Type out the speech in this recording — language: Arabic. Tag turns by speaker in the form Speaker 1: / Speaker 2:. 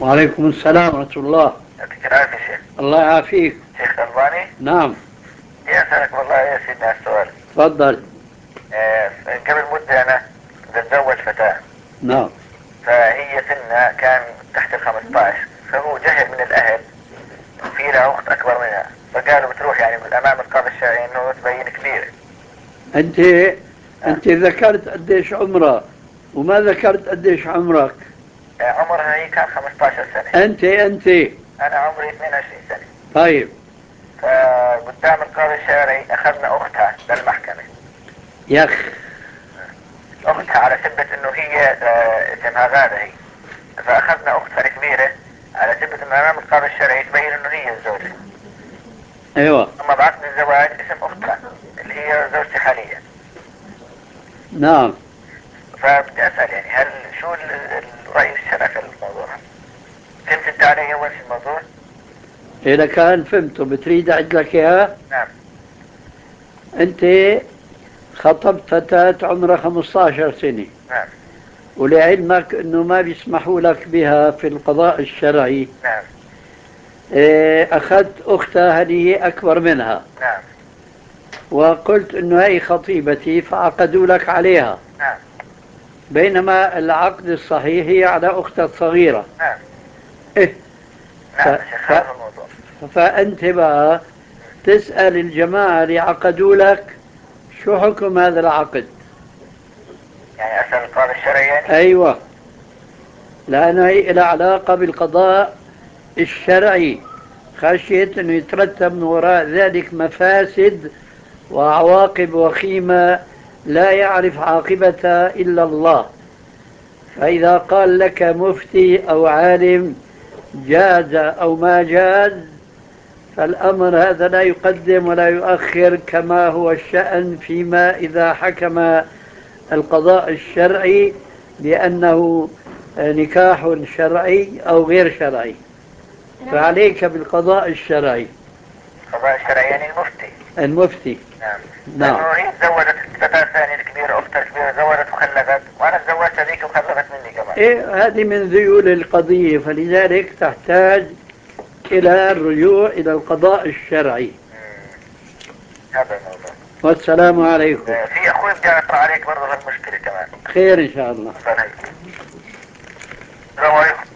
Speaker 1: وعليكم السلام ورحمة الله.
Speaker 2: يعطيك العافية شيخ.
Speaker 1: الله يعافيك.
Speaker 2: شيخ ألباني.
Speaker 1: نعم.
Speaker 2: يسألك والله يا سيدنا السؤال.
Speaker 1: تفضل.
Speaker 2: قبل مدة أنا بتزوج فتاة.
Speaker 1: نعم.
Speaker 2: فهي سنها كان تحت ال15، فهو جهل من الأهل في لها أخت أكبر منها، فقالوا بتروح يعني أمام القاضي الشرعي إنه تبين كبيرة.
Speaker 1: أنت أنت ذكرت قديش عمرها وما ذكرت قديش عمرك.
Speaker 2: عمرها هي كان 15 سنة.
Speaker 1: أنت
Speaker 2: أنا عمري 22 سنة.
Speaker 1: طيب.
Speaker 2: فقدام القاضي الشرعي أخذنا أختها للمحكمة.
Speaker 1: يا أخ.
Speaker 2: أختها على سبة إنه هي اسمها غادة هي. فأخذنا أختها الكبيرة على سبة إنه أمام القاضي الشرعي تبين إنه هي الزوجة.
Speaker 1: أيوة.
Speaker 2: أما بعثنا الزواج اسم أختها اللي هي زوجتي حاليا.
Speaker 1: نعم.
Speaker 2: فبدي أسأل يعني هل شو الرأي الشرعي في الموضوع؟ فهمت أنت علي أول شيء الموضوع؟
Speaker 1: إذا كان فهمته بتريد أعد لك إياه.
Speaker 2: نعم.
Speaker 1: أنت خطبت فتاة عمرها 15 سنة،
Speaker 2: نعم.
Speaker 1: ولعلمك أنه ما بيسمحوا لك بها في القضاء الشرعي.
Speaker 2: نعم.
Speaker 1: أخذت أختها هذه أكبر منها
Speaker 2: نعم.
Speaker 1: وقلت أنه هي خطيبتي فعقدوا لك عليها،
Speaker 2: نعم.
Speaker 1: بينما العقد الصحيح هي على أختها الصغيرة.
Speaker 2: نعم.
Speaker 1: إيه. ف...
Speaker 2: نعم يا شيخ هذا هو الموضوع.
Speaker 1: فأنت بقى تسأل الجماعة اللي عقدوا لك شو حكم هذا العقد.
Speaker 2: يعني أسأل القاضي الشرعي يعني؟
Speaker 1: أيوة، لأنه هي لها علاقة بالقضاء الشرعي، خشية أنه يترتب من وراء ذلك مفاسد وعواقب وخيمة لا يعرف عاقبتها إلا الله. فإذا قال لك مفتي أو عالم جاز أو ما جاز، فالأمر هذا لا يقدم ولا يؤخر كما هو الشأن فيما إذا حكم القضاء الشرعي بأنه نكاح شرعي أو غير شرعي، فعليك بالقضاء الشرعي.
Speaker 2: القضاء الشرعي يعني المفتي.
Speaker 1: المفتي.
Speaker 2: نعم. لأنه
Speaker 1: نعم.
Speaker 2: هي تزوجت الفتاة الثانية الكبيرة، أختها الكبيرة تزوجت وخلفت، وأنا تزوجت هذيك وخلفت مني كمان.
Speaker 1: إيه، هذه من ذيول القضية، فلذلك تحتاج إلى الرجوع إلى القضاء الشرعي.
Speaker 2: هذا الموضوع.
Speaker 1: والسلام عليكم.
Speaker 2: في أخوي بدي أقرأ عليك برضه هالمشكلة كمان.
Speaker 1: خير إن شاء الله.
Speaker 2: السلام عليكم.